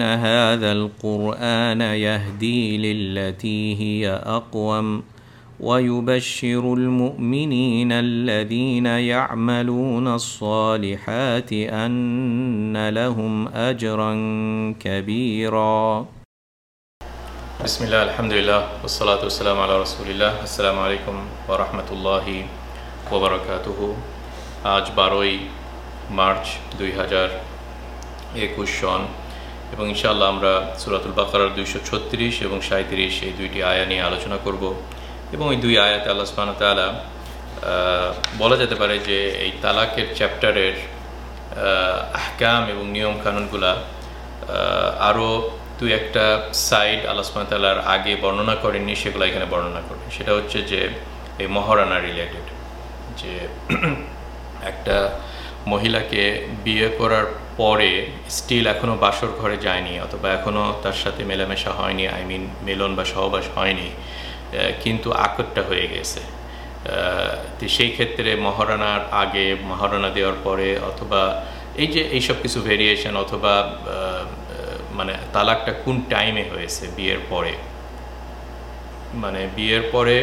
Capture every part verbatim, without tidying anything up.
إن هذا القرآن يهدي للتي هي أقوم ويبشر المؤمنين الذين يعملون الصالحات أن لهم أجرا كبيرا بسم الله الحمد لله والصلاة والسلام على رسول الله السلام عليكم ورحمة الله وبركاته আজ বারোই মার্চ দুই হাজার একুশ সন এবং ইনশাআল্লাহ আমরা সূরাতুল বাকারার দুইশো ছত্রিশ এবং সাঁইত্রিশ এই দুইটি আয়াত নিয়ে আলোচনা করব এবং এই দুই আয়াতে আল্লাহ সুবহানাহু ওয়া তাআলা বলা যেতে পারে যে এই তালাকের চ্যাপ্টারের আহকাম এবং নিয়ম কানুনগুলা আরও দুই একটা সাইড আল্লাহ সুবহানাহু ওয়া তাআলার আগে বর্ণনা করেননি, সেগুলো এখানে বর্ণনা করেন। সেটা হচ্ছে যে এই মহারানা রিলেটেড, যে একটা মহিলাকে বিয়ে করার পরে স্টিল এখনও বাসর ঘরে যায়নি অথবা এখনও তার সাথে মেলামেশা হয়নি, আই মিন মিলন বা সহবাস হয়নি, কিন্তু আকটটা হয়ে গেছে। তো সেই ক্ষেত্রে মহারানার আগে, মহারানা দেওয়ার পরে, অথবা এই যে এইসব কিছু ভেরিয়েশন, অথবা মানে তালাকটা কোন টাইমে হয়েছে বিয়ের পরে, মানে বিয়ের পরে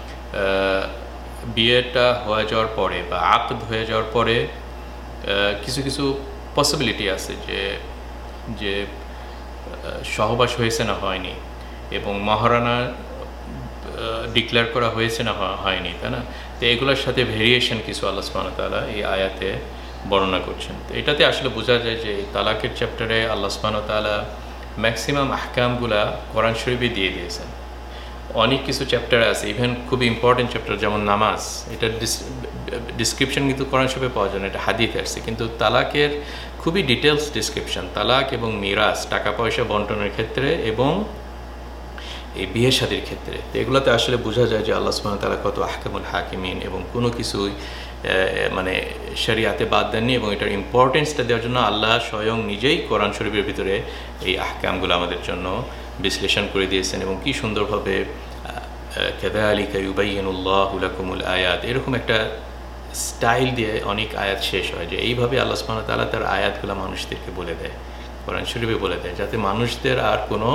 বিয়েটা হয়ে যাওয়ার পরে বা আকদ হয়ে যাওয়ার পরে কিছু কিছু পসিবিলিটি আছে যে যে সহবাস হয়েছে না হয়নি, এবং মহারানা ডিক্লেয়ার করা হয়েছে না হয়নি, তাই না? তো এগুলোর সাথে ভেরিয়েশন কিছু আল্লাহ সুবহানাহু ওয়া তাআলা এই আয়াতে বর্ণনা করছেন। তো এটাতে আসলে বোঝা যায় যে তালাকের চ্যাপ্টারে আল্লাহ সুবহানাহু ওয়া তাআলা ম্যাক্সিমাম আহকামগুলা কোরআন শরীফে দিয়ে দিয়েছেন। অনেক কিছু চ্যাপ্টার আছে, ইভেন খুবই ইম্পর্টেন্ট চ্যাপ্টার যেমন নামাজ, এটার ডিসক্রিপশন কিন্তু কোরআন শরীফে পাওয়া যায় না, এটা হাদিসে আসছে। কিন্তু তালাকের খুবই ডিটেলস ডিসক্রিপশন, তালাক এবং মিরাস, টাকা পয়সা বন্টনের ক্ষেত্রে এবং এই বিয়ে শাদীর ক্ষেত্রে। তো এগুলোতে আসলে বোঝা যায় যে আল্লাহ সুবহানাহু ওয়া তাআলা কত আহকামুল হাকিমিন, এবং কোনো কিছুই মানে শরিয়াতে বাদ দেননি, এবং এটার ইম্পর্টেন্সটা দেওয়ার জন্য আল্লাহ স্বয়ং নিজেই কোরআন শরীফের ভিতরে এই আহকামগুলো আমাদের জন্য বিশ্লেষণ করে দিয়েছেন। এবং কি সুন্দরভাবে কাযালিকা ইউবাইয়িনুল্লাহু লাকুমুল আয়াত, এরকম একটা স্টাইল দিয়ে অনেক আয়াত শেষ হয়, যে এইভাবে আল্লাহ সুবহানাহু ওয়া তাআলা তার আয়াতগুলো মানুষদেরকে বলে দেয়, কোরআন শরীফে বলে দেয়, যাতে মানুষদের আর কোনো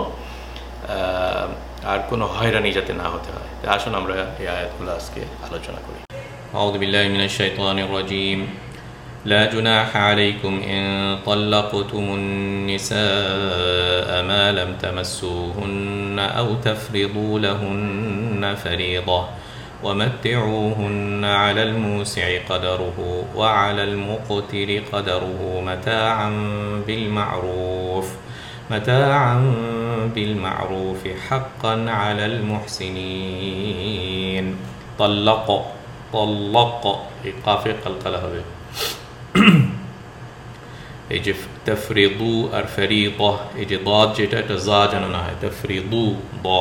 আর কোনো হয়রানি যাতে না হতে হয়। তো আসুন আমরা এই আয়াতগুলো আজকে আলোচনা করি। আউযু বিল্লাহি মিনাশ শাইতানির রাজীম। لا جناح عليكم إن طلقتم النساء ما لم تمسوهن أو تفرضوا لهن فريضة ومتعوهن على الموسع قدره وعلى المقتر قدره متاعا بالمعروف متاعا بالمعروف حقا على المحسنين طلق طلق قافي قلقلة হবে এই যে তাফরিদু আর ফরিদা, এই যে দাদ যেটা, এটা জা যেন না হয়, তাফরিদু দা।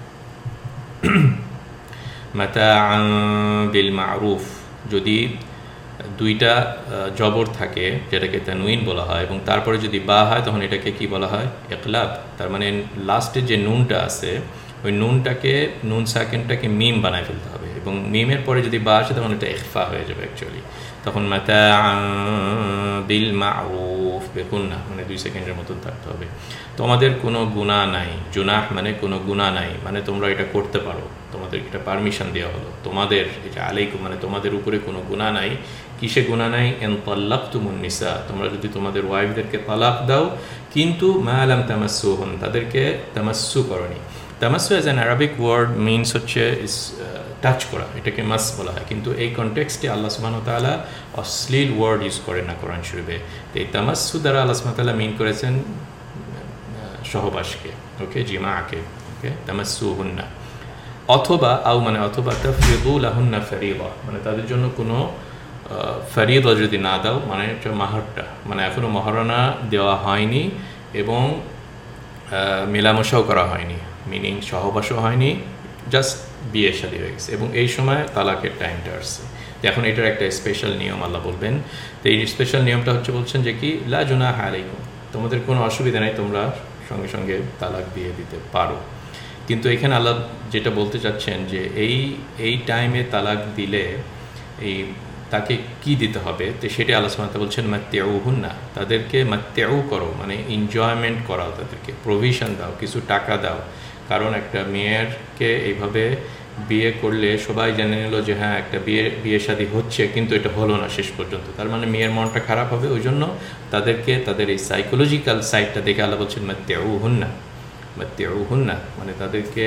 মাতাআন বিল মারুফ, যদি দুইটা জবর থাকে যেটাকে তানউইন বলা হয়, এবং তারপরে যদি বা হয় তখন এটাকে কি বলা হয়? ইকলাব। তার মানে লাস্টে যে নুনটা আছে ওই নুনটাকে, নুন সাকিনটাকে মিম বানায় ফেলতে হবে, এবং মিমের পরে যদি বা আসে তখন এটা ইখফা হয়ে যাবে অ্যাকচুয়ালি। তখন মাতাআন বিল মারুফ বেকুন্না, মানে দুই সেকেন্ডের মতন থাকতে হবে। তোমাদের কোনো গুনাহ নাই, জুনাহ মানে কোনো গুনাহ নাই, মানে তোমরা এটা করতে পারো, তোমাদের এটা পারমিশন দেওয়া হলো। তোমাদের এটা আলাইকুম, মানে তোমাদের উপরে কোনো গুনাহ নাই। কিসে গুনাহ নাই? ইন তাল্লাকতুমুন নিসা, তোমরা যদি তোমাদের ওয়াইফদেরকে তালাক দাও, কিন্তু মা লাম তামাসসুহুন, তাদেরকে তামাসসু করনি। তামাসসু as an Arabic word means হচ্ছে ইস টাচ করা, এটাকে মাস বলা হয়, কিন্তু এই কনটেক্সটে আল্লাহ সুবহানাহু ওয়া তাআলা অশ্লীল ওয়ার্ড ইউজ করেন না কোরআন শরীফে। তো এই তামাসসু দ্বারা আল্লাহ সুবহানাহু ওয়া তাআলা মিন করেছেন সহবাসকে, ওকে, জিমাকে, ওকে, তামাসসুহুন্না। অথবা আও মানে অথবা তাফরিদু লাহুন্না ফরিদা, মানে তাদের জন্য কোনো ফরিদা যদি না দাও, মানে এটা মাহরটা, মানে এখনও মহারণা দেওয়া হয়নি এবং মেলামেশাও করা হয়নি, মিনিং সহবাসও হয়নি, জাস্ট বিয়ে শাদী হয়ে গেছে, এবং এই সময় তালাকের টাইমটা আসছে। এখন এটার একটা স্পেশাল নিয়ম আল্লাহ বলবেন। তো এই স্পেশাল নিয়মটা হচ্ছে, বলছেন যে কি, লা জুনাহা আলাইকুম, তোমাদের কোনো অসুবিধা নেই, তোমরা সঙ্গে সঙ্গে তালাক দিয়ে দিতে পারো। কিন্তু এখানে আল্লাহ যেটা বলতে চাচ্ছেন যে এই এই টাইমে তালাক দিলে এই তাকে কি দিতে হবে, তো সেটা আল্লাহ সুবহানাহু ওয়া তাআলা বলছেন মাত্তিউহুন্না, তাদেরকে মাত্তিউ করো, মানে এনজয়মেন্ট করাও, তাদেরকে প্রভিশন দাও, কিছু টাকা দাও। কারণ একটা মেয়েরকে এইভাবে বিয়ে করলে সবাই জেনে নিল যে হ্যাঁ একটা বিয়ে বিয়ে শাদী হচ্ছে, কিন্তু এটা হলো না শেষ পর্যন্ত, তার মানে মেয়ের মনটা খারাপ হবে। ওই জন্য তাদেরকে তাদের এই সাইকোলজিক্যাল সাইডটা দেখে আল্লাহ বলছেন মাত্তিউহুন্না, মাত্তিউহুন্না মানে তাদেরকে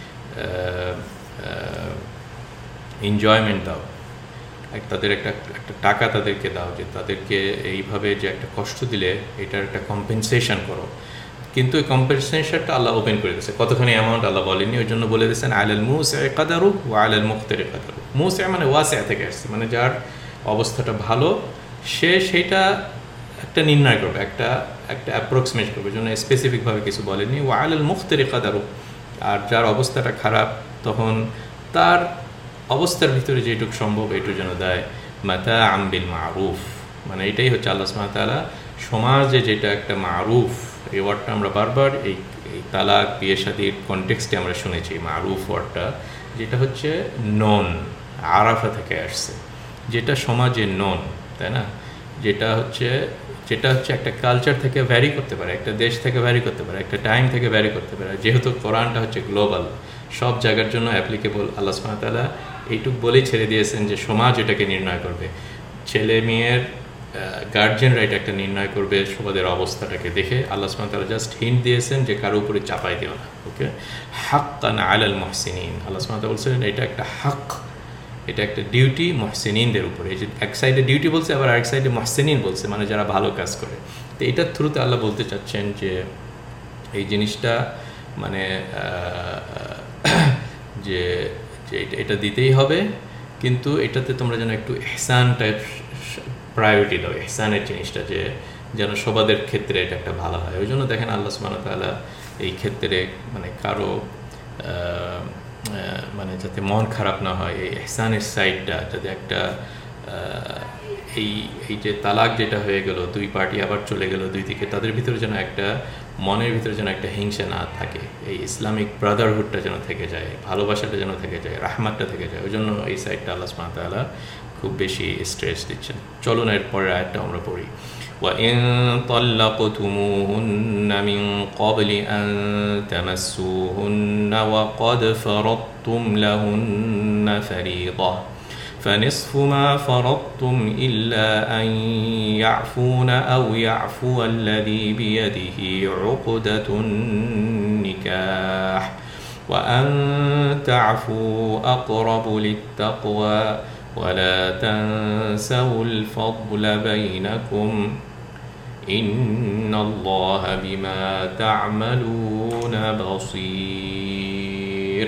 এনজয়মেন্ট দাও, তাদের একটা একটা টাকা তাদেরকে দাও, যে তাদেরকে এইভাবে যে একটা কষ্ট দিলে এটার একটা কম্পেনসেশন করো। কিন্তু এই কম্পেনসেশনটা আল্লাহ ওপেন করে দিয়েছে, কতখানি অ্যামাউন্ট আল্লাহ বলেনি, ওই জন্য বলে দিয়েছেন আলাল মুসি কাদারু ওয়া আলাল মুকতারি কাদারু। মুসি মানে ওয়াসিআ থেকে আসছে, মানে যার অবস্থাটা ভালো সে সেইটা একটা নির্ণয় করবে, একটা একটা অ্যাপ্রক্সিমেট করবে, ওই জন্য স্পেসিফিকভাবে কিছু বলেনি। ওয়া আলাল মুকতারি কাদারু, আর যার অবস্থাটা খারাপ তখন তার অবস্থার ভিতরে যেটুকু সম্ভব এইটুকু যেন দেয়। মাতাআম বিল মারুফ, মানে এটাই হচ্ছে আল্লাহ সুবহানাহু ওয়া তাআলা সমাজে যেটা একটা মারুফ, এই ওয়ার্ডটা আমরা বারবার এই এই তালাক বিয়ে শাদীর কনটেক্সটে আমরা শুনেছি মারুফ ওয়ার্ডটা, যেটা হচ্ছে নন, আরাফা থেকে আসছে, যেটা সমাজে নন, তাই না, যেটা হচ্ছে যেটা হচ্ছে একটা কালচার থেকে ভ্যারি করতে পারে, একটা দেশ থেকে ভ্যারি করতে পারে, একটা টাইম থেকে ভ্যারি করতে পারে। যেহেতু কোরআনটা হচ্ছে গ্লোবাল, সব জায়গার জন্য অ্যাপ্লিকেবল, আল্লাহ সুবহানাহু ওয়া তাআলা এইটুক বলেই ছেড়ে দিয়েছেন যে সমাজ এটাকে নির্ণয় করবে, ছেলে মেয়ের গার্জিয়ানরা এটা একটা নির্ণয় করবে সবাদের অবস্থাটাকে দেখে। আল্লাহ সুবহানাহু ওয়া তাআলা জাস্ট হিন্ট দিয়েছেন যে কারো উপরে চাপাই দিও না, ওকে। হাক্কান আলাল মুহসিনিন, আল্লাহ সুবহানাহু ওয়া তাআলা বলছেন এটা একটা হক, এটা একটা ডিউটি মুহসিনিনদের উপরে। এই যে এক সাইডে ডিউটি বলছে, আবার আরেক সাইডে মুহসিনিন বলছে, মানে যারা ভালো কাজ করে। তো এটার থ্রুতে আল্লাহ বলতে চাচ্ছেন যে এই জিনিসটা মানে যে যে এটা দিতেই হবে, কিন্তু এটাতে তোমরা যেন একটু ইহসান টাইপ প্রায়োরিটি দাও, ইহসানের জিনিসটা, যে যেন সবাদের ক্ষেত্রে এটা একটা ভালো হয়। ওই জন্য দেখেন আল্লাহ সুবহানাহু ওয়া তাআলা এই ক্ষেত্রে মানে কারো মানে যাতে মন খারাপ না হয়, এই ইহসানের সাইডটা যাতে একটা এই এই যে তালাক যেটা হয়ে গেল, দুই পার্টি আবার চলে গেল দুই দিকে, তাদের ভিতরে যেন একটা মনের ভিতরে যেন একটা হিংসা না থাকে, এই ইসলামিক ব্রাদারহুডটা যেন থেকে যায়, ভালোবাসাটা যেন থেকে যায়, রাহমাতটা থেকে যায়। ওই জন্য এই সাইডটা আল্লাহ সুবহানাহু ওয়া তাআলা খুব বেশি স্ট্রেস দিচ্ছেন। চলুন এর পরের আয়াতটা আমরা পড়ি। وَإِن طَلَّقْتُمُوهُنَّ مِن قَبْلِ أَن تَمَسُّوهُنَّ وَقَدْ فَرَضْتُمْ لَهُنَّ فَرِيضَةً فَنِصْفُ مَا فَرَضْتُمْ إِلَّا أَن يَعْفُونَ أَوْ يَعْفُوَ الَّذِي بِيَدِهِ عُقْدَةُ النِّكَاحِ وَأَن تَعْفُوا أَقْرَبُ لِلتَّقْوَى وَلَا تَنْسَوْا الْفَضْلَ بَيْنَكُمْ إِنَّ اللَّهَ بِمَا تَعْمَلُونَ بَصِيرٌ।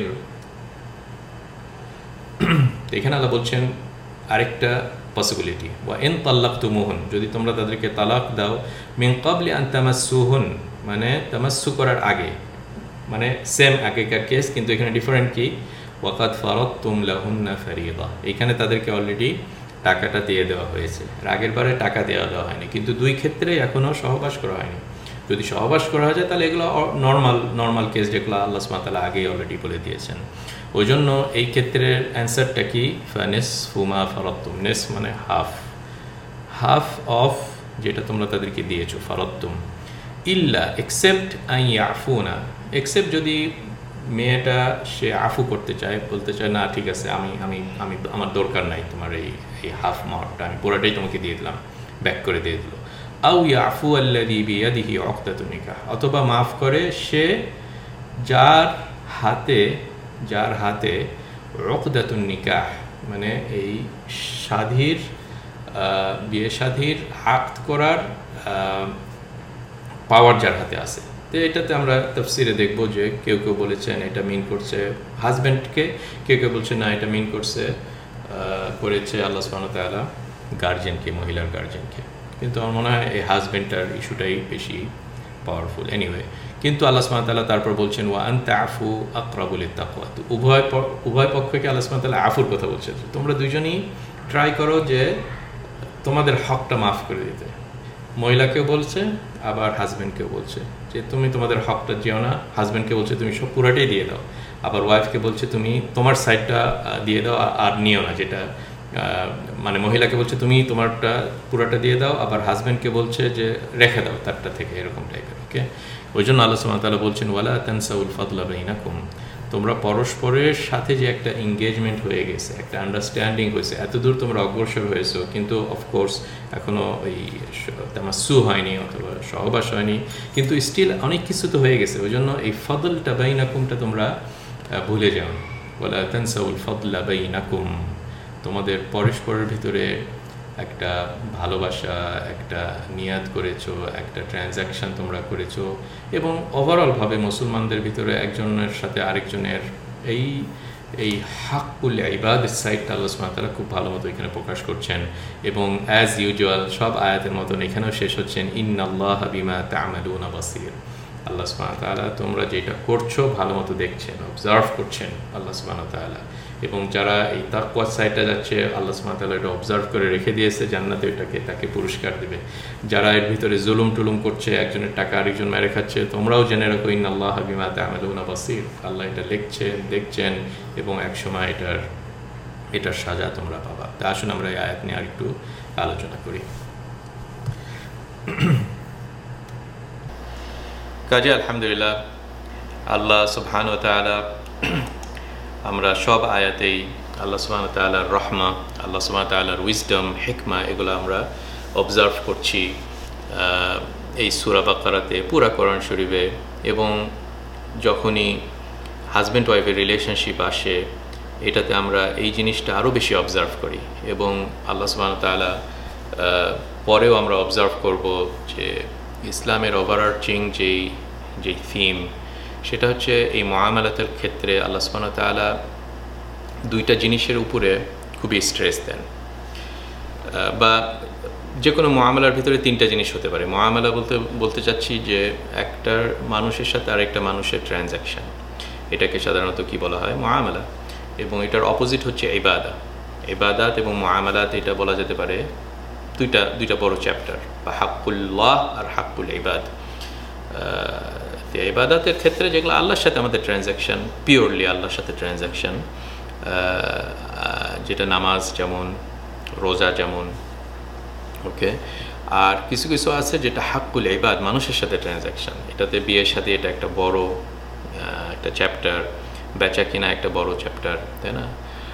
এখানে আল্লাহ বলছেন আরেকটা পসিবিলিটি, ওয়া ইন তাল্লাকতুমুহুন, যদি তোমরা তাদেরকে তালাক দাও, মিন ক্বাবলি আন তামাসসুহুন, মানে তামাসসু করার আগে, মানে সেম আগেকার কেস, কিন্তু এখানে ডিফারেন্ট কি, ওয়াকাদ ফারাদতুম লাহুন্না ফারিদা, এখানে তাদেরকে অলরেডি টাকাটা দিয়ে দেওয়া হয়েছে, আর আগের বারে টাকা দেওয়া দেওয়া হয়নি, কিন্তু দুই ক্ষেত্রেই এখনও সহবাস করা হয়নি। যদি সহবাস করা হয় তাহলে এগুলো নর্মাল নর্মাল কেস, যেগুলো আল্লাহ সুবহানাহু ওয়া তাআলা আগেই অলরেডি বলে দিয়েছেন। ওই জন্য এই ক্ষেত্রের অ্যান্সারটা কি, ফানিসফু মা ফারাদতুম, নিস মানে হাফ, হাফ অফ যেটা তোমরা তাদেরকে দিয়েছো, ফারাদতুম, ইল্লা এক্সেপ্ট আন ইয়াফুনা, এক্সেপ্ট যদি মেয়েটা সে আফু করতে চায়, বলতে চায় না ঠিক আছে আমি আমি আমি আমার দরকার নাই তোমার এই এই হাফ মাহরটা, আমি পুরোটাই তোমাকে দিয়ে দিলাম, ব্যাক করে দিয়ে দিল। আউ ইয়াফু আল্লাযী বিয়াদিহি উকদাতুন নিকাহ, অথবা মাফ করে সে যার হাতে যার হাতে উকদাতুন নিকাহ, মানে এই শাদীর বিয়ে শাদীর আকদ করার পাওয়ার যার হাতে আছে। তো এটাতে আমরা তাফসিরে দেখব যে কেউ কেউ বলেছেন এটা মিন করছে হাজব্যান্ডকে, কেউ কেউ বলছে না এটা মিন করছে করেছে আল্লাহ সুবহানাহু ওয়া তাআলা গার্জিয়ানকে, মহিলার গার্জিয়ানকে। কিন্তু আমার মনে হয় এই হাজব্যান্ডটার ইস্যুটাই বেশি পাওয়ারফুল। এনিওয়ে, কিন্তু আল্লাহ সুবহানাহু ওয়া তাআলা তারপর বলছেন ওয়া আন তা'ফু আকরাবু লিত-তাকওয়া, তো উভয় উভয় পক্ষকে আল্লাহ সুবহানাহু ওয়া তাআলা আফুর কথা বলছেন, তোমরা দুজনেই ট্রাই করো যে তোমাদের হকটা মাফ করে দিতে। মহিলাকেও বলছে আবার হাজব্যান্ডকেও বলছে যে তুমি তোমাদের হকটা যেও না, হাজব্যান্ডকে বলছে তুমি সব পুরাটাই দিয়ে দাও, আবার ওয়াইফকে বলছে তুমি তোমার সাইডটা দিয়ে দাও আর নিও না, যেটা মানে মহিলাকে বলছে তুমি তোমারটা পুরোটা দিয়ে দাও, আবার হাজব্যান্ডকে বলছে যে রেখে দাও তারটা থেকে, এরকম টাইপের। ওকে, ওই জন্য আল্লাহ সুবহানাহু ওয়া তাআলা বলছেন ওয়ালা তানসাউল ফাদলা বাইনাকুম, তোমরা পরস্পরের সাথে যে একটা এঙ্গেজমেন্ট হয়ে গেছে, একটা আন্ডারস্ট্যান্ডিং হয়েছে, এতদূর তোমরা অগ্রসর হয়েছো, কিন্তু অফকোর্স এখনও ওই তামাসসু হয়নি অথবা সহবাস হয়নি, কিন্তু স্টিল অনেক কিছু তো হয়ে গেছে। ওই জন্য এই ফদলটা বাইনাকুমটা তোমরা ভুলে যাও। ওয়ালা তানসাউল ফাদলা বাইনাকুম, তোমাদের পরস্পরের ভিতরে একটা ভালোবাসা, একটা নিয়াত করেছো, একটা ট্রানজ্যাকশন তোমরা করেছো, এবং ওভারঅলভাবে মুসলমানদের ভিতরে একজনের সাথে আরেকজনের এই এই হাক্কুল ইবাদাত সাইডটা আল্লাহ সুবহানাহু ওয়া তাআলা খুব ভালো মতো এখানে প্রকাশ করছেন। এবং অ্যাজ ইউজুয়াল সব আয়াতের মতন এখানেও শেষ হচ্ছেন ইন্নাল্লাহা বিমা তা'মালুনা বাসীর, আল্লাহ সুবহানাহু ওয়া তাআলা তোমরা যেটা করছো ভালো মতো দেখছেন, অবজার্ভ করছেন আল্লাহ সুবহানাহু ওয়া তাআলা। এবং যারা এই তাকওয়ার সাইডটা যাচ্ছে, আল্লাহ সুবহানাহু ওয়া তাআলা এটা অবজার্ভ করে রেখে দিয়েছে জান্নাতে, এটাকে তাকে পুরস্কার দেবে। যারা এর ভিতরে জুলুম টুলুম করছে, একজনের টাকা আরেকজন মেরে খাচ্ছে, তোমরাও জেনে রাখো ইন্নাল্লাহা বিমা তা'মালুনা বাসীর, আল্লাহ এটা লিখছেন, দেখছেন, এবং একসময় এটার এটার সাজা তোমরা পাবা। তা আসুন আমরা এই আয়াত নিয়ে আরেকটু আলোচনা করি। কাজে আলহামদুলিল্লাহ আল্লাহ সুবহানাহু ওয়া তাআলা, আমরা সব আয়াতেই আল্লাহ সুবহানাহু ওয়া তাআলার রহমা, আল্লাহ সুবহানাহু ওয়া তাআলার উইজডম, হিকমা, এগুলো আমরা অবজার্ভ করছি এই সূরা বাকারাতে, পুরা কোরআন শরীফে। এবং যখনই হাজব্যান্ড ওয়াইফের রিলেশনশিপ আসে, এটাতে আমরা এই জিনিসটা আরও বেশি অবজার্ভ করি। এবং আল্লাহ সুবহানাহু ওয়া তাআলা পরেও আমরা অবজার্ভ করব যে ইসলামের ওভারআর্চিং যেই যেই থিম, সেটা হচ্ছে এই মুআমালাতের ক্ষেত্রে আল্লাহ সুবহানাহু ওয়া তাআলা দুইটা জিনিসের উপরে খুবই স্ট্রেস দেন। বা যে কোনো মুআমালার ভিতরে তিনটা জিনিস হতে পারে। মুআমালা বলতে বলতে চাচ্ছি যে একটা মানুষের সাথে আরেকটা মানুষের ট্রানজ্যাকশন, এটাকে সাধারণত কি বলা হয়? মুআমালা। এবং এটার অপোজিট হচ্ছে ইবাদা। ইবাদাত এবং মুআমালাত, এটা বলা যেতে পারে দুইটা দুইটা বড় চ্যাপ্টার, বা হাক্কুল্লাহ আর হাক্কুল ইবাদ। ইবাদাতের ক্ষেত্রে যেগুলো আল্লাহর সাথে আমাদের ট্রানজ্যাকশন, পিওরলি আল্লাহর সাথে ট্রানজ্যাকশন, যেটা নামাজ যেমন, রোজা যেমন, ওকে। আর কিছু কিছু আছে যেটা হাক্কুল ইবাদ, মানুষের সাথে ট্রানজ্যাকশন, এটাতে বিয়ের সাথে এটা একটা বড় একটা চ্যাপ্টার, বেচা কিনা একটা বড় চ্যাপ্টার, তাই না?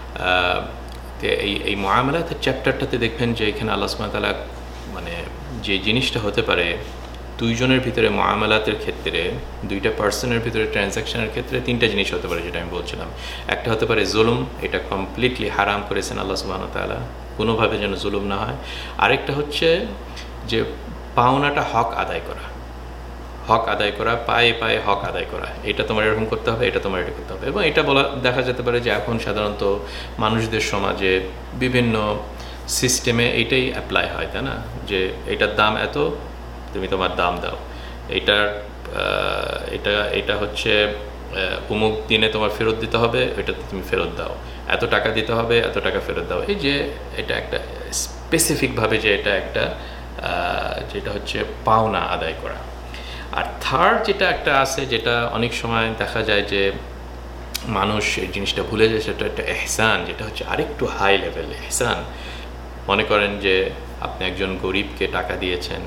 তো এই এই মুআমালাতের চ্যাপ্টারটাতে দেখবেন যে এখানে আল্লাহ সুবহানাহু ওয়া তাআলা মানে যে জিনিসটা হতে পারে দুইজনের ভিতরে মুআমালাতের ক্ষেত্রে, দুইটা পার্সনের ভিতরে ট্রানজ্যাকশনের ক্ষেত্রে তিনটা জিনিস হতে পারে, যেটা আমি বলছিলাম। একটা হতে পারে জুলুম, এটা কমপ্লিটলি হারাম করেছেন আল্লাহ সুবহানাহু ওয়া তাআলা, কোনোভাবে যেন জুলুম না হয়। আরেকটা হচ্ছে যে পাওনাটা হক আদায় করা, হক আদায় করা, পায়ে পায়ে হক আদায় করা, এটা তোমার এরকম করতে হবে, এটা তোমার এটা করতে হবে। এবং এটা বলা দেখা যেতে পারে যে এখন সাধারণত মানুষদের সমাজে বিভিন্ন সিস্টেমে এইটাই অ্যাপ্লাই হয়, তাই না? যে এটার দাম এত, তুমি তোমার দাম দাও, এইটার এটা এটা হচ্ছে অমুক দিনে তোমার ফেরত দিতে হবে, এটাতে তুমি ফেরত দাও, এত টাকা দিতে হবে, এত টাকা ফেরত দাও। এই যে এটা একটা স্পেসিফিকভাবে যে এটা একটা যেটা হচ্ছে পাওনা আদায় করা। আর থার্ড যেটা একটা আছে, যেটা অনেক সময় দেখা যায় যে মানুষ এই জিনিসটা ভুলে যায়, সেটা একটা ইহসান, যেটা হচ্ছে আরেকটু হাই লেভেল ইহসান। মনে করেন যে আপনি একজন গরিবকে টাকা দিয়েছেন,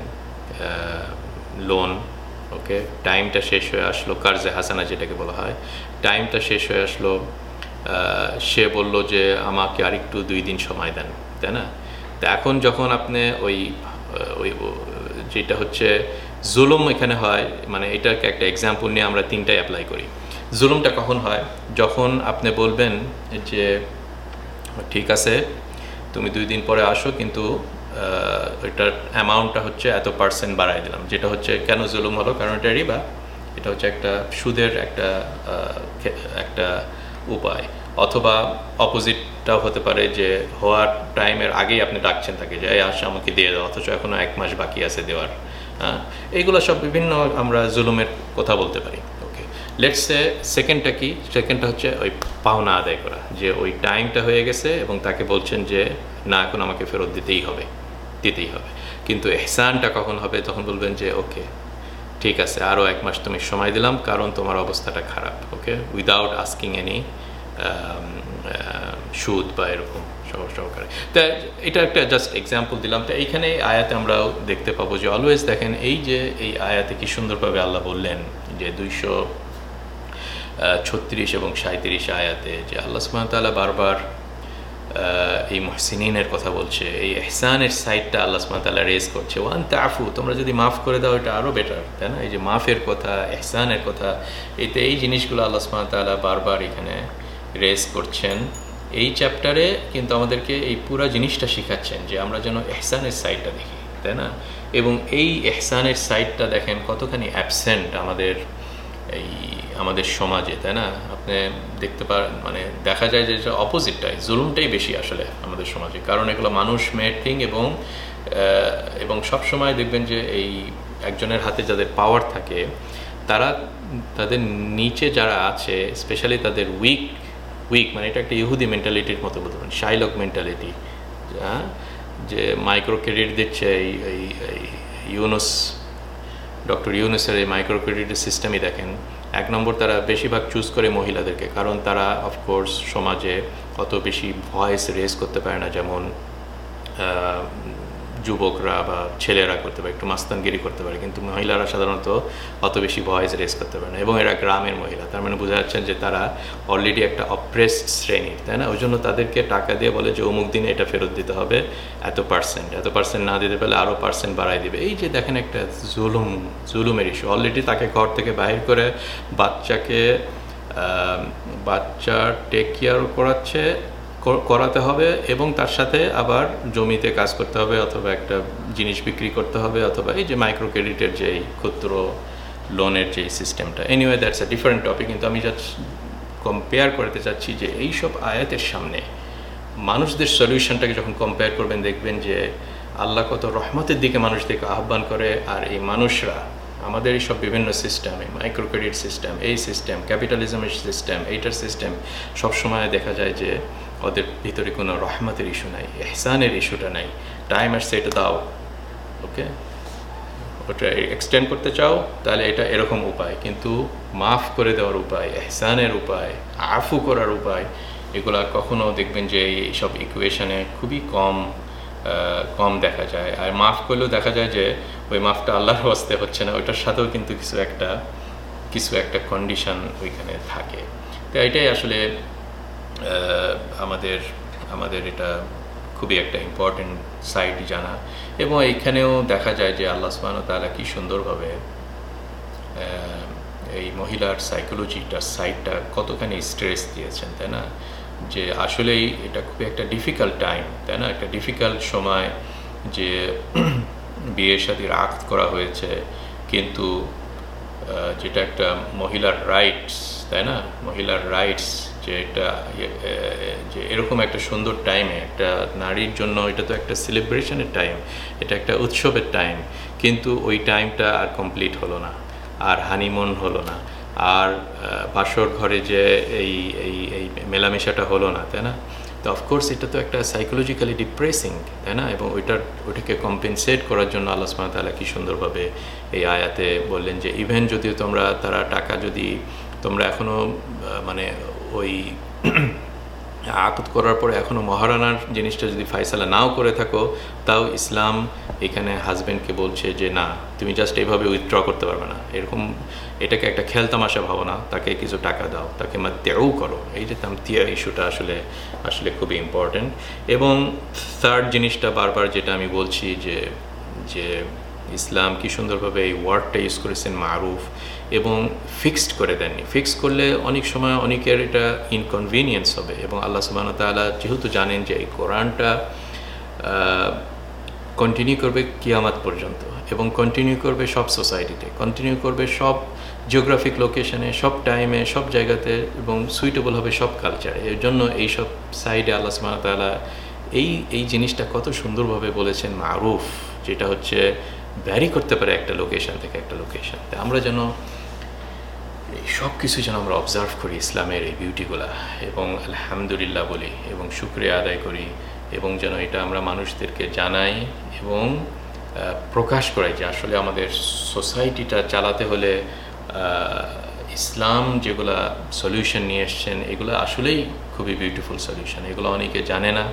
লোন, ওকে, টাইমটা শেষ হয়ে আসলো, কার্জে হাসানা যেটাকে বলা হয়, টাইমটা শেষ হয়ে আসলো, সে বলল যে আমাকে আরেকটু দুই দিন সময় দেন, তাই না? তো এখন যখন আপনি ওই ওই যেটা হচ্ছে জুলুম এখানে হয়, মানে এটাকে একটা এক্সাম্পল নিয়ে আমরা তিনটাই অ্যাপ্লাই করি। জুলুমটা কখন হয়? যখন আপনি বলবেন যে ঠিক আছে তুমি দুই দিন পরে আসো, কিন্তু এটার অ্যামাউন্টটা হচ্ছে এত পার্সেন্ট বাড়াই দিলাম, যেটা হচ্ছে কেন জুলুম হলো? কারণ এটা রিবা, এটা হচ্ছে একটা সুদের একটা একটা উপায়। অথবা অপোজিটটাও হতে পারে যে হওয়ার টাইমের আগেই আপনি ডাকছেন তাকে যে আসে আমাকে দিয়ে দাও, অথচ এখনও এক মাস বাকি আছে দেওয়ার। হ্যাঁ, এইগুলো সব বিভিন্ন আমরা জুলুমের কথা বলতে পারি। ওকে, লেটস সে সেকেন্ডটা কি? সেকেন্ডটা হচ্ছে ওই পাওনা আদায় করা, যে ওই টাইমটা হয়ে গেছে এবং তাকে বলছেন যে না, এখন আমাকে ফেরত দিতেই হবে, দিতেই হবে। কিন্তু ইহসানটা কখন হবে? তখন বলবেন যে ওকে ঠিক আছে, আরও এক মাস তুমি সময় দিলাম, কারণ তোমার অবস্থাটা খারাপ। ওকে, উইদাউট আস্কিং এনি সুদ বা এরকম সহকারে। তা এটা একটা জাস্ট এক্সাম্পল দিলাম। তো এইখানে আয়াতে আমরাও দেখতে পাবো যে অলওয়েজ দেখেন এই যে এই আয়াতে কি সুন্দরভাবে আল্লাহ বললেন যে দুইশো ছত্রিশ এবং সাঁত্রিশ আয়াতে যে আল্লাহ সুবহানাহু ওয়া তাআলা বারবার এই মুহসিনিনের কথা বলছে, এই ইহসানের সাইডটা আল্লাহ সুবহানাহু ওয়া তাআলা রেজ করছে। ওয়ান তাফু, তোমরা যদি মাফ করে দাও এটা আরও বেটার, তাই না? এই যে মাফের কথা, ইহসানের কথা, এতে এই জিনিসগুলো আল্লাহ সুবহানাহু ওয়া তাআলা বারবার এখানে রেজ করছেন। এই চ্যাপ্টারে কিন্তু আমাদেরকে এই পুরো জিনিসটা শেখাচ্ছেন যে আমরা যেন ইহসানের সাইডটা দেখি, তাই না? এবং এই ইহসানের সাইডটা দেখেন কতখানি অ্যাবসেন্ট আমাদের এই আমাদের সমাজে, তাই না? আপনি দেখতে পারেন, মানে দেখা যায় যে অপোজিটটাই, জুলুমটাই বেশি আসলে আমাদের সমাজে, কারণ এগুলো মানুষ মেড থিং। এবং এবং সবসময় দেখবেন যে এই একজনের হাতে যাদের পাওয়ার থাকে তারা তাদের নিচে যারা আছে স্পেশালি তাদের উইক উইক মানে এটা একটা ইহুদি মেন্টালিটির মতো বলতে পারেন, শাইলক মেন্টালিটি, যে মাইক্রো ক্রেডিট দিচ্ছে এই এই ইউনুস, ডক্টর ইউনুসের এই মাইক্রো ক্রেডিটের সিস্টেমই দেখেন। এক নম্বর তারা বেশিরভাগ চুজ করে মহিলাদেরকে, কারণ তারা অফকোর্স সমাজে অত বেশি ভয়েস রেজ করতে পারে না, যেমন যুবকরা বা ছেলেরা করতে পারে, একটু মাস্তানগিরি করতে পারে, কিন্তু মহিলারা সাধারণত অত বেশি ভয়েস রেজ করতে পারে না। এবং এরা গ্রামের মহিলা, তার মানে বোঝা যাচ্ছেন যে তারা অলরেডি একটা অপ্রেসড শ্রেণীর, তাই না? ওই জন্য তাদেরকে টাকা দিয়ে বলে যে অমুক দিনে এটা ফেরত দিতে হবে এত পার্সেন্ট, এত পার্সেন্ট না দিতে পারলে আরও পার্সেন্ট বাড়াই দিবে। এই যে দেখেন একটা জুলুম, জুলুমের ইস্যু। অলরেডি তাকে ঘর থেকে বাহির করে বাচ্চাকে বাচ্চার টেক কেয়ার করাচ্ছে করাতে হবে, এবং তার সাথে আবার জমিতে কাজ করতে হবে, অথবা একটা জিনিস বিক্রি করতে হবে, অথবা এই যে মাইক্রো ক্রেডিটের যে ক্ষুদ্র লোনের যে সিস্টেমটা। Anyway that's a different topic, কিন্তু আমি জাস্ট কম্পেয়ার করতে চাচ্ছি যে এইসব আয়াতের সামনে মানুষদের সলিউশনটাকে যখন কম্পেয়ার করবেন দেখবেন যে আল্লাহ কত রহমতের দিকে মানুষদেরকে আহ্বান করে, আর এই মানুষরা আমাদের এইসব বিভিন্ন সিস্টেম, এই মাইক্রো ক্রেডিট সিস্টেম, এই সিস্টেম, ক্যাপিটালিজমের সিস্টেম, এইটার সিস্টেম, সবসময় দেখা যায় যে ওদের ভিতরে কোনো রহমতের ইস্যু নাই, ইহসানের ইস্যুটা নাই। টাইম আসছে এটা দাও, ওকে, ওটা এক্সটেন্ড করতে চাও তাহলে এটা এরকম উপায়, কিন্তু মাফ করে দেওয়ার উপায়, ইহসানের উপায়, আফু করার উপায়, এগুলা কখনো দেখবেন যে এইসব ইকুয়েশনে খুবই কম কম দেখা যায়। আর মাফ করলেও দেখা যায় যে ওই মাফটা আল্লাহর হস্তে হচ্ছে না, ওইটার সাথেও কিন্তু কিছু একটা কিছু একটা কন্ডিশন ওইখানে থাকে। তো এটাই আসলে আমাদের আমাদের এটা খুবই একটা ইম্পর্টেন্ট সাইড জানা। এবং এইখানেও দেখা যায় যে আল্লাহ সুবহানাহু ওয়া তাআলা কি সুন্দরভাবে এই মহিলার সাইকোলজিটার সাইডটা কতখানি স্ট্রেস দিয়েছেন, তাই না? যে আসলেই এটা খুবই একটা ডিফিকাল্ট টাইম, তাই না? একটা ডিফিকাল্ট সময়, যে বিয়ে শাদীর আকদ করা হয়েছে, কিন্তু যেটা একটা মহিলার রাইটস, তাই না? মহিলার রাইটস, যে এটা যে এরকম একটা সুন্দর টাইমে একটা নারীর জন্য এটা তো একটা সেলিব্রেশনের টাইম, এটা একটা উৎসবের টাইম, কিন্তু ওই টাইমটা আর কমপ্লিট হলো না, আর হানিমুন হলো না, আর বাসর ঘরে যে এই এই এই মেলামেশাটা হলো না, তাই না? তো অফকোর্স এটা তো একটা সাইকোলজিক্যালি ডিপ্রেসিং, তাই না? এবং ওইটার ওইটাকে কম্পেনসেট করার জন্য আল্লাহ সুবহানাহু ওয়া তাআলা কি সুন্দরভাবে এই আয়াতে বললেন যে ইভেন যদি তোমরা তারা টাকা যদি তোমরা এখনও মানে ওই আকদ করার পরে এখনও মহারানার জিনিসটা যদি ফায়সালা নাও করে থাকো, তাও ইসলাম এখানে হাজব্যান্ডকে বলছে যে না, তুমি জাস্ট এইভাবে উইথড্র করতে পারবে না, এরকম এটাকে একটা খেলতামাশা ভাবো না, তাকে কিছু টাকা দাও, তাকে মাত্যাও করো। এই যে তামতিয়া ইস্যুটা আসলে আসলে খুবই ইম্পর্টেন্ট। এবং থার্ড জিনিসটা বারবার যেটা আমি বলছি যে যে ইসলাম কি সুন্দরভাবে এই ওয়ার্ডটা ইউজ করেছেন মারুফ, এবং ফিক্সড করে দেননি। ফিক্সড করলে অনেক সময় অনেকের এটা ইনকনভিনিয়েন্স হবে, এবং আল্লাহ সুবহানাহু ওয়া তাআলা যেহেতু জানেন যে এই কোরআনটা কন্টিনিউ করবে কিয়ামত পর্যন্ত, এবং কন্টিনিউ করবে সব সোসাইটিতে, কন্টিনিউ করবে সব জিওগ্রাফিক লোকেশনে, সব টাইমে, সব জায়গাতে, এবং সুইটেবল হবে সব কালচারে। এর জন্য এইসব সাইডে আল্লাহ সুবহানাহু ওয়া তাআলা এই এই জিনিসটা কত সুন্দরভাবে বলেছেন মারুফ, যেটা হচ্ছে ভ্যারি করতে পারে একটা লোকেশন থেকে একটা লোকেশন। আমরা যেন এই সব কিছু যেন আমরা অবজার্ভ করি ইসলামের এই বিউটিগুলা, এবং আলহামদুলিল্লাহ বলি, এবং শুকরিয়া আদায় করি, এবং যেন এটা আমরা মানুষদেরকে জানাই এবং প্রকাশ করাই যে আসলে আমাদের সোসাইটিটা চালাতে হলে ইসলাম যেগুলা সলিউশন নিয়ে এসছেন এগুলো আসলেই খুবই বিউটিফুল সলিউশন। এগুলো অনেকে জানে না।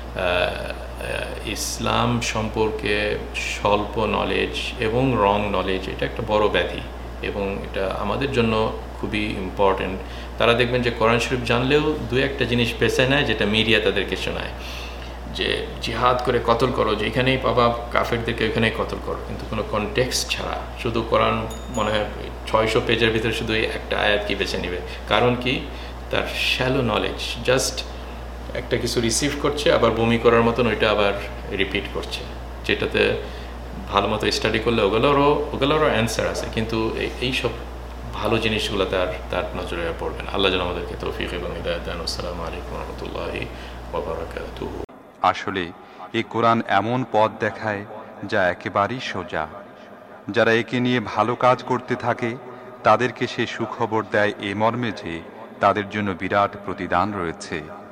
ইসলাম সম্পর্কে স্বল্প নলেজ এবং রং নলেজ এটা একটা বড় ব্যাধি, এবং এটা আমাদের জন্য খুবই ইম্পর্টেন্ট। তারা দেখবেন যে কোরআন শরীফ জানলেও দু একটা জিনিস বেছে নেয় যেটা মিডিয়া তাদেরকে শোনায়, যে জিহাদ করে কতল করো, যে এখানেই পাবা কাফেরদেরকে এখানেই কতল করো, কিন্তু কোনো কনটেক্সট ছাড়া শুধু কোরআন মনে হয় ছয়শো পেজের ভিতরে শুধু একটা আয়াত কি বেছে নেবে। কারণ কি, তার শ্যালো নলেজ, জাস্ট একটা কিছু রিসিভ করছে আবার বমি করার মতন ওইটা আবার রিপিট করছে, যেটাতে ভালো মতো স্টাডি করলে ওগুলোরও ওগুলোরও অ্যান্সার আছে, কিন্তু এই সব ভালো জিনিসগুলো তার তার নজরে পড়বে না। আল্লাহ যেন আমাদেরকে তৌফিক এবং হিদায়াত দেন। আসসালামু আলাইকুম ওয়া রাহমাতুল্লাহি ওয়া বারাকাতুহু। আসলে এই কোরআন এমন পথ দেখায় যা একেবারেই সোজা। যারা একে নিয়ে ভালো কাজ করতে থাকে তাদেরকে সে সুখবর দেয় এ মর্মে যে তাদের জন্য বিরাট প্রতিদান রয়েছে।